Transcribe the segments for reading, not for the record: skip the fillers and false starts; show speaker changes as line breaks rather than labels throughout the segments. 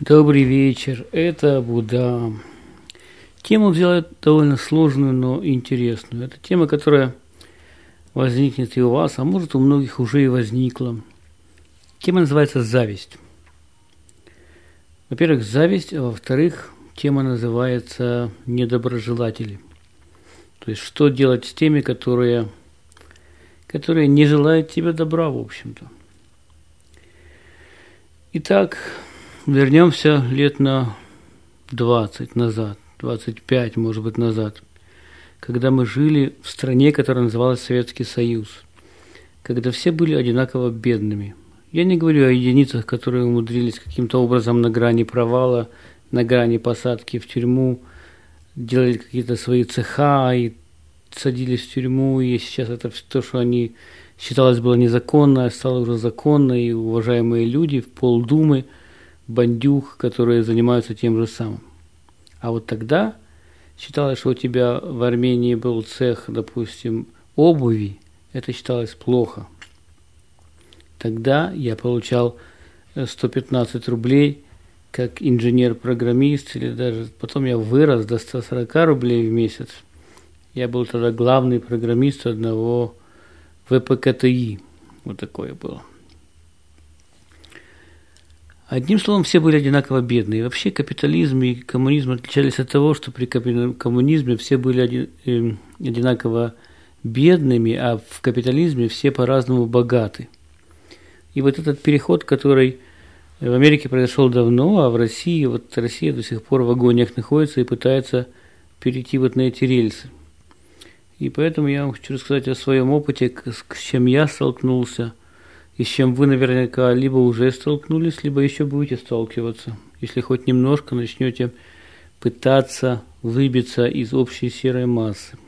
Добрый вечер, это Будда. Тему взяла довольно сложную, но интересную. Это тема, которая возникнет и у вас, а может у многих уже и возникла. Тема называется «Зависть». Во-первых, зависть, а во-вторых, тема называется «Недоброжелатели». То есть, что делать с теми, которые не желают тебе добра, в общем-то. Итак, вернемся лет на 20 назад, 25, может быть, назад, когда мы жили в стране, которая называлась Советский Союз, когда все были одинаково бедными. Я не говорю о единицах, которые умудрились каким-то образом на грани провала, на грани посадки в тюрьму, делали какие-то свои цеха и садились в тюрьму, и сейчас это то, что они считалось было незаконно, стало уже законно, и уважаемые люди в полдумы, бандюк, которые занимаются тем же самым. А вот тогда считалось, что у тебя в Армении был цех, допустим, обуви, это считалось плохо. Тогда я получал 115 рублей как инженер-программист, или даже потом я вырос до 140 рублей в месяц. Я был тогда главный программист одного ВПКТИ. Вот такое было. Одним словом, все были одинаково бедные. Вообще капитализм и коммунизм отличались от того, что при коммунизме все были одинаково бедными, а в капитализме все по-разному богаты. И вот этот переход, который в Америке произошел давно, а в России, вот Россия до сих пор в агониях находится и пытается перейти вот на эти рельсы. И поэтому я вам хочу рассказать о своем опыте, с чем я столкнулся, и с чем вы наверняка либо уже столкнулись, либо еще будете сталкиваться, если хоть немножко начнете пытаться выбиться из общей серой массы.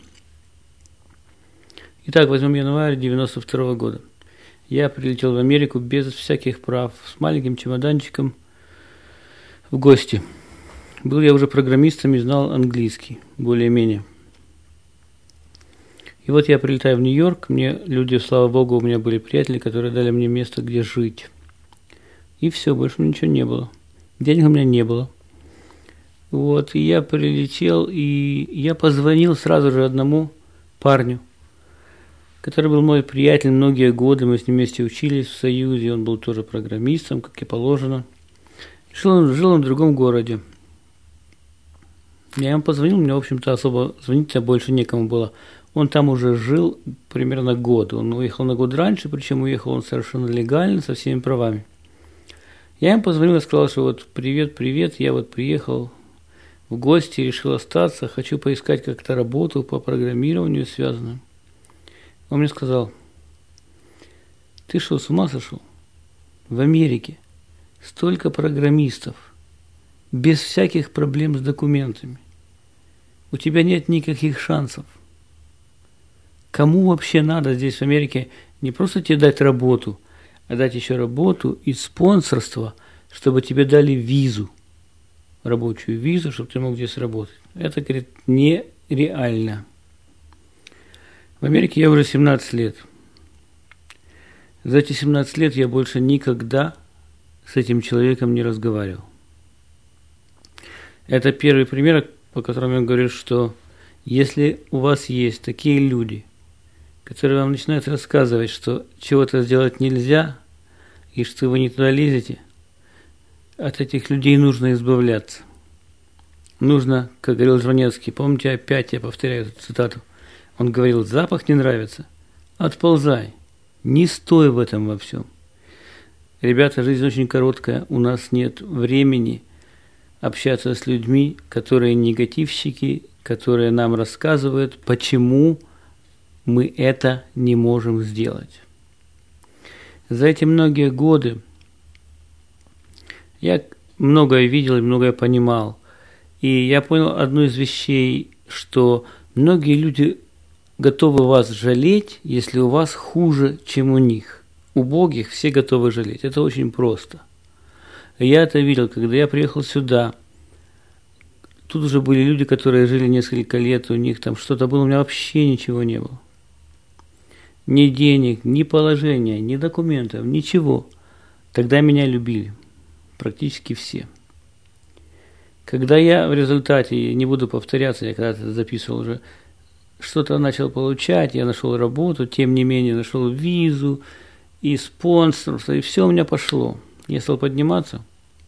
Итак, возьмем январь 92 года. Я прилетел в Америку без всяких прав, с маленьким чемоданчиком в гости. Был я уже программистом и знал английский, более-менее. И вот я прилетаю в Нью-Йорк, мне люди, слава богу, у меня были приятели, которые дали мне место, где жить. И все, больше ничего не было. Денег у меня не было. Вот, и я прилетел, и я позвонил сразу же одному парню, который был мой приятель многие годы, мы с ним вместе учились в Союзе, он был тоже программистом, как и положено. Жил он в другом городе. Я ему позвонил, мне, в общем-то, особо звонить-то больше некому было. Он там уже жил примерно год. Он уехал на год раньше, причем уехал он совершенно легально, со всеми правами. Я ему позвонил и сказал, что вот привет, я вот приехал в гости, решил остаться, хочу поискать как-то работу по программированию связанную. Он мне сказал: ты что, с ума сошел? В Америке столько программистов, без всяких проблем с документами. У тебя нет никаких шансов. Кому вообще надо здесь в Америке не просто тебе дать работу, а дать еще работу и спонсорство, чтобы тебе дали визу, рабочую визу, чтобы ты мог здесь работать. Это, говорит, нереально. В Америке я уже 17 лет. За эти 17 лет я больше никогда с этим человеком не разговаривал. Это первый пример, по которому я говорю, что если у вас есть такие люди, которые вам начинают рассказывать, что чего-то сделать нельзя, и что вы не туда лезете, от этих людей нужно избавляться. Нужно, как говорил Жванецкий, помните, опять я повторяю эту цитату, он говорил: запах не нравится, отползай, не стой в этом во всем. Ребята, жизнь очень короткая, у нас нет времени общаться с людьми, которые негативщики, которые нам рассказывают, почему мы это не можем сделать. За эти многие годы я многое видел и многое понимал. И я понял одну из вещей, что многие люди готовы вас жалеть, если у вас хуже, чем у них. Убогих все готовы жалеть. Это очень просто. Я это видел, когда я приехал сюда. Тут уже были люди, которые жили несколько лет, у них там что-то было, у меня вообще ничего не было. Ни денег, ни положения, ни документов, ничего. Тогда меня любили. Практически все. Когда я в результате, не буду повторяться, я когда-то записывал уже, что-то начал получать, я нашел работу, тем не менее нашел визу и спонсорство, и все у меня пошло. Я стал подниматься,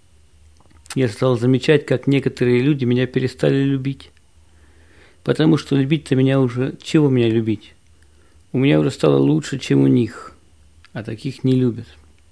я стал замечать, как некоторые люди меня перестали любить. Потому что любить-то меня уже... Чего меня любить? У меня уже стало лучше, чем у них, а таких не любят.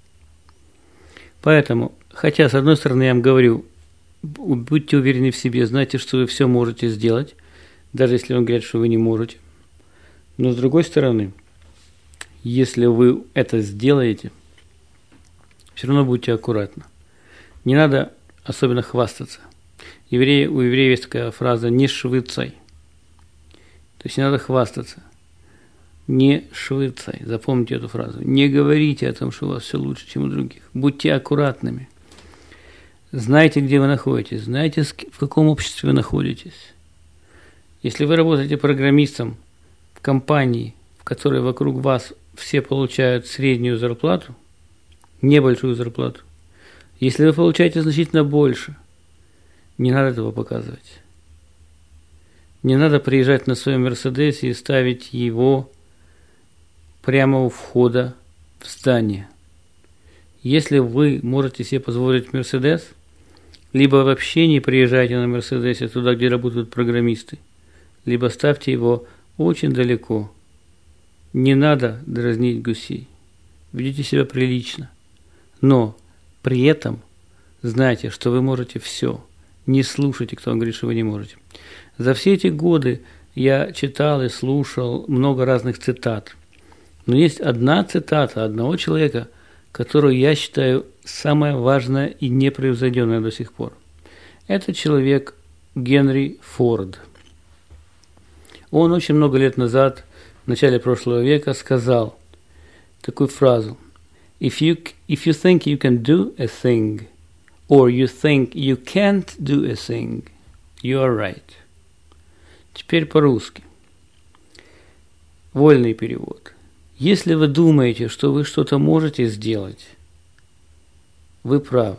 Поэтому, хотя, с одной стороны, я вам говорю, будьте уверены в себе, знайте, что вы все можете сделать, даже если вам говорят, что вы не можете. Но с другой стороны, если вы это сделаете, все равно будьте аккуратны. Не надо особенно хвастаться. У евреев есть такая фраза «не швыцай». То есть не надо хвастаться. Не швыцай. Запомните эту фразу. Не говорите о том, что у вас все лучше, чем у других. Будьте аккуратными. Знайте, где вы находитесь. Знайте, в каком обществе вы находитесь. Если вы работаете программистом в компании, в которой вокруг вас все получают среднюю зарплату, небольшую зарплату, если вы получаете значительно больше, не надо этого показывать. Не надо приезжать на своем Мерседесе и ставить его прямо у входа в здание. Если вы можете себе позволить Мерседес, либо вообще не приезжайте на Мерседесе туда, где работают программисты, либо ставьте его очень далеко. Не надо дразнить гусей. Ведите себя прилично. Но при этом знайте, что вы можете все. Не слушайте, кто вам говорит, что вы не можете. За все эти годы я читал и слушал много разных цитат. Но есть одна цитата одного человека, которую я считаю самая важная и непревзойденная до сих пор. Это человек Генри Форд. Он очень много лет назад, в начале прошлого века, сказал такую фразу: If you think you can do a thing, or you think you can't do a thing, you are right. Теперь по-русски. Вольный перевод. Если вы думаете, что вы что-то можете сделать, вы правы.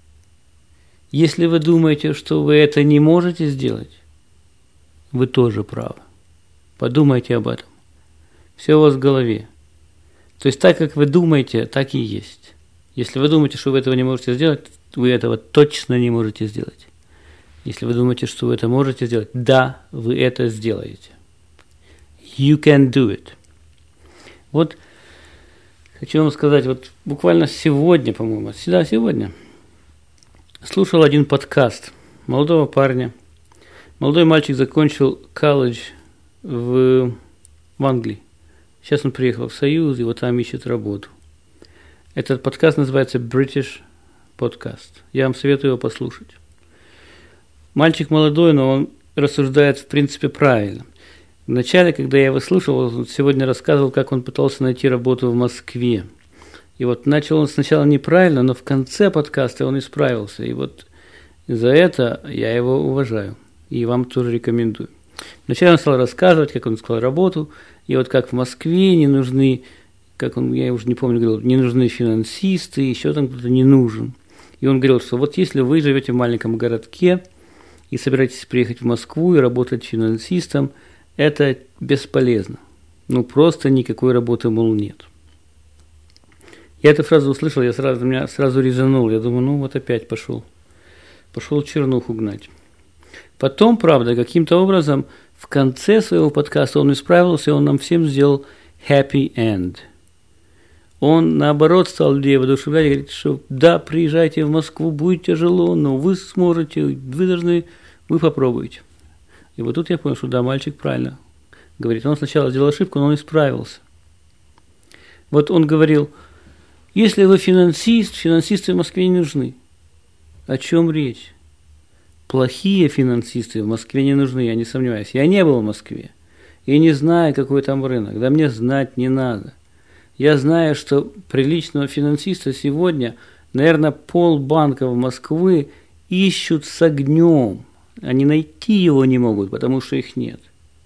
Если вы думаете, что вы это не можете сделать, вы тоже правы. Подумайте об этом. Все у вас в голове. То есть так, как вы думаете, так и есть. Если вы думаете, что вы этого не можете сделать, вы этого точно не можете сделать. Если вы думаете, что вы это можете сделать, да, вы это сделаете. You can do it. Вот хочу вам сказать, вот буквально сегодня, по-моему, сегодня слушал один подкаст молодого парня. Молодой мальчик закончил колледж в Англии. Сейчас он приехал в Союз и вот там ищет работу. Этот подкаст называется British Podcast. Я вам советую его послушать. Мальчик молодой, но он рассуждает в принципе правильно. Вначале, когда я его слушал, он сегодня рассказывал, как он пытался найти работу в Москве. И вот начал он сначала неправильно, но в конце подкаста он исправился. И вот за это я его уважаю. И вам тоже рекомендую. Вначале он стал рассказывать, как он искал работу. И вот как в Москве не нужны, я уже не помню, говорил, не нужны финансисты, еще там кто-то не нужен. И он говорил, что вот если вы живете в маленьком городке и собираетесь приехать в Москву и работать финансистом, это бесполезно. Ну, просто никакой работы, мол, нет. Я эту фразу услышал, меня сразу резанул. Я думаю, ну вот опять пошел чернуху гнать. Потом, правда, каким-то образом в конце своего подкаста он исправился, и он нам всем сделал happy end. Он, наоборот, стал людей воодушевлять и говорит, что да, приезжайте в Москву, будет тяжело, но вы сможете, вы попробуете. И вот тут я понял, что да, мальчик правильно говорит. Он сначала сделал ошибку, но он исправился. Вот он говорил, если вы финансист, финансисты в Москве не нужны. О чем речь? Плохие финансисты в Москве не нужны, я не сомневаюсь. Я не был в Москве и не знаю, какой там рынок. Да мне знать не надо. Я знаю, что приличного финансиста сегодня, наверное, полбанка в Москвы ищут с огнем. Они найти его не могут, потому что их нет.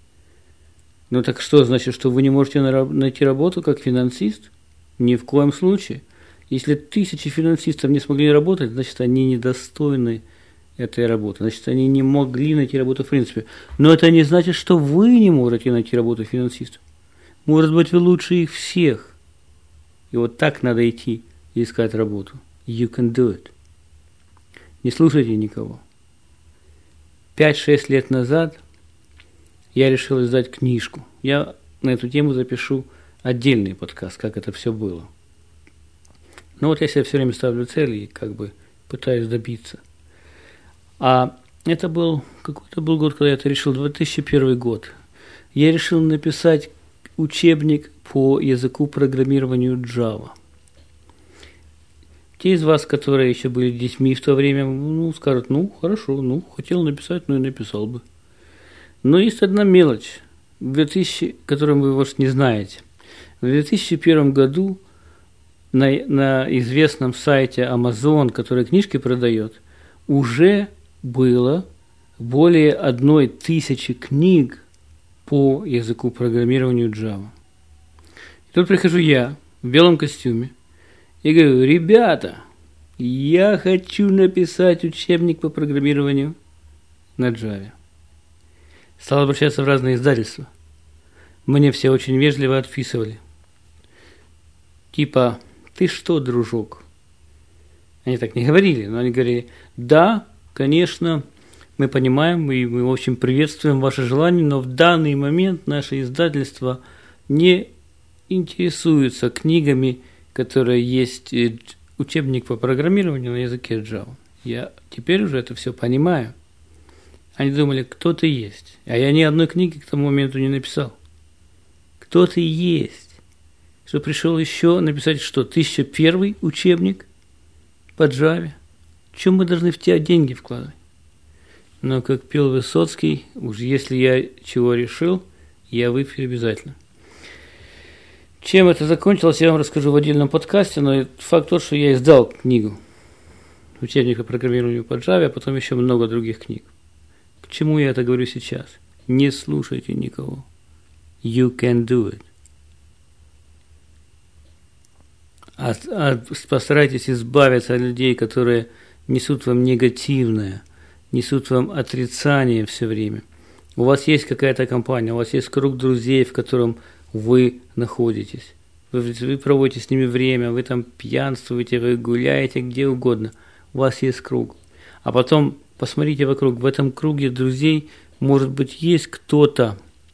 Ну так что значит, что вы не можете найти работу как финансист? Ни в коем случае. Если 1000 финансистов не смогли работать, значит, они недостойны этой работы. Значит, они не могли найти работу в принципе. Но это не значит, что вы не можете найти работу финансистом. Может быть, вы лучше их всех. И вот так надо идти и искать работу. You can do it. Не слушайте никого. 5-6 лет назад я решил издать книжку. Я на эту тему запишу отдельный подкаст, как это все было. Но вот я себе все время ставлю цели и как бы пытаюсь добиться. А это был, какой-то был год, когда я это решил, 2001 год. Я решил написать учебник по языку программирования Java. Те из вас, которые еще были детьми в то время, скажут, хорошо, хотел написать, и написал бы. Но есть одна мелочь, которую вы, может, не знаете. В 2001 году на известном сайте Amazon, который книжки продает, уже было более 1000 книг по языку программирования Java. И тут прихожу я в белом костюме и говорю, ребята, я хочу написать учебник по программированию на Java. Стал обращаться в разные издательства. Мне все очень вежливо отписывали. Типа, ты что, дружок? Они так не говорили, но они говорили, да, конечно, мы понимаем, и мы очень приветствуем ваше желание, но в данный момент наше издательство не интересуется книгами, которые есть учебник по программированию на языке Java. Я теперь уже это все понимаю. Они думали, кто ты есть. А я ни одной книги к тому моменту не написал. Кто ты есть? Что пришел еще написать что? 1001 учебник по Java? В чем мы должны в тебя деньги вкладывать? Но, как пел Высоцкий, уж если я чего решил, я выпью обязательно. Чем это закончилось, я вам расскажу в отдельном подкасте, но факт тот, что я издал книгу учебник по программированию по Java, а потом еще много других книг. К чему я это говорю сейчас? Не слушайте никого. You can do it. Постарайтесь избавиться от людей, которые несут вам негативное, несут вам отрицание все время. У вас есть какая-то компания, у вас есть круг друзей, в котором вы находитесь. Вы проводите с ними время, вы там пьянствуете, вы гуляете где угодно. У вас есть круг. А потом посмотрите вокруг. В этом круге друзей, может быть, есть кто-то,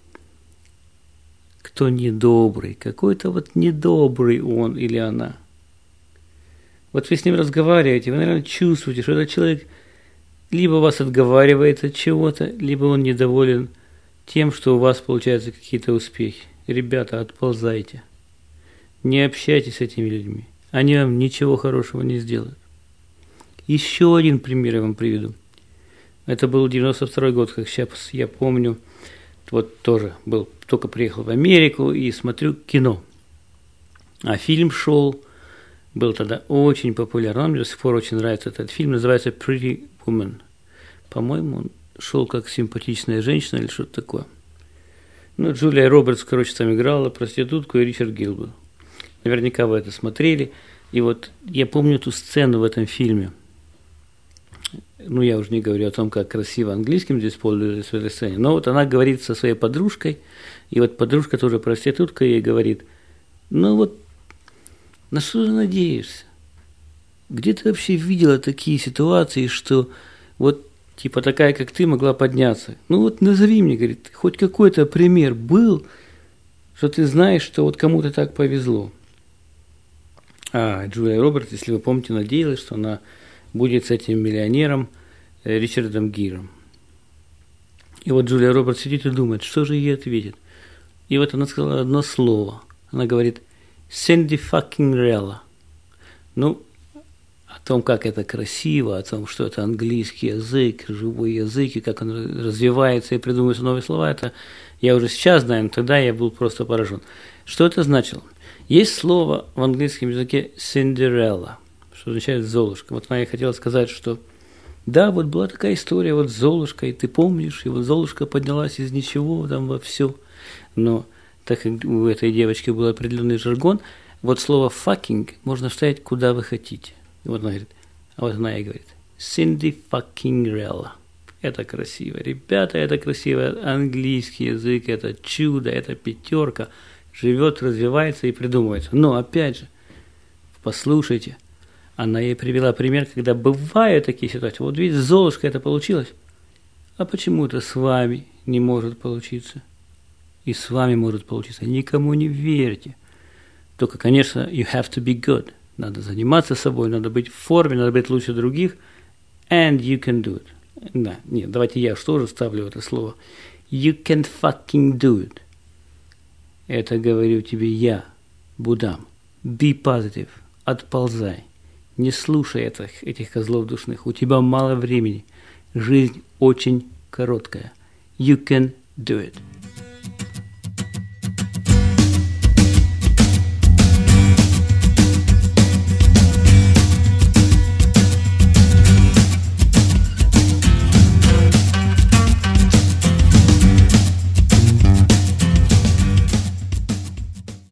кто недобрый. Какой-то вот недобрый он или она. Вот вы с ним разговариваете, вы, наверное, чувствуете, что этот человек либо вас отговаривает от чего-то, либо он недоволен тем, что у вас получаются какие-то успехи. Ребята, отползайте. Не общайтесь с этими людьми. Они вам ничего хорошего не сделают. Еще один пример я вам приведу. Это был 92 год, как сейчас я помню. Вот тоже был, только приехал в Америку и смотрю кино. А фильм шел, был тогда очень популярен. Мне до сих пор очень нравится этот фильм. Называется Pretty Woman. По-моему, он шел как симпатичная женщина или что-то такое. Джулия Робертс, там играла проститутку, и Ричард Гир был. Наверняка вы это смотрели. И вот я помню эту сцену в этом фильме. Я уже не говорю о том, как красиво английским здесь пользовались в этой сцене. Но вот она говорит со своей подружкой, и вот подружка тоже проститутка, ей говорит, на что ты надеешься? Где ты вообще видела такие ситуации, что вот типа такая, как ты, могла подняться? Назови мне, говорит, хоть какой-то пример был, что ты знаешь, что вот кому-то так повезло. А Джулия Робертс, если вы помните, надеялась, что она будет с этим миллионером Ричардом Гиром. И вот Джулия Робертс сидит и думает, что же ей ответит. И вот она сказала одно слово. Она говорит «Sandy fucking Rella». О том, как это красиво, о том, что это английский язык, живой язык, и как он развивается и придумывается новые слова, это я уже сейчас знаю, но тогда я был просто поражен. Что это значило? Есть слово в английском языке Cinderella, что означает «золушка». Вот она и хотела сказать, что да, вот была такая история вот с Золушкой, ты помнишь, и вот Золушка поднялась из ничего там во все. Но так как у этой девочки был определенный жаргон, вот слово «fucking» можно вставить куда вы хотите. И вот она говорит, и говорит, Cindy fucking Rell. Это красиво. Ребята, это красиво. Английский язык, это чудо, это пятерка. Живет, развивается и придумывается. Но, опять же, послушайте, она ей привела пример, когда бывают такие ситуации. Вот видите, с Золушкой это получилось. А почему это с вами не может получиться? И с вами может получиться. Никому не верьте. Только, конечно, you have to be good. Надо заниматься собой, надо быть в форме, надо быть лучше других. And you can do it. Да, нет, давайте я что же ставлю это слово. You can fucking do it. Это говорю тебе я, Будам. Be positive. Отползай. Не слушай этих козлов душных. У тебя мало времени. Жизнь очень короткая. You can do it.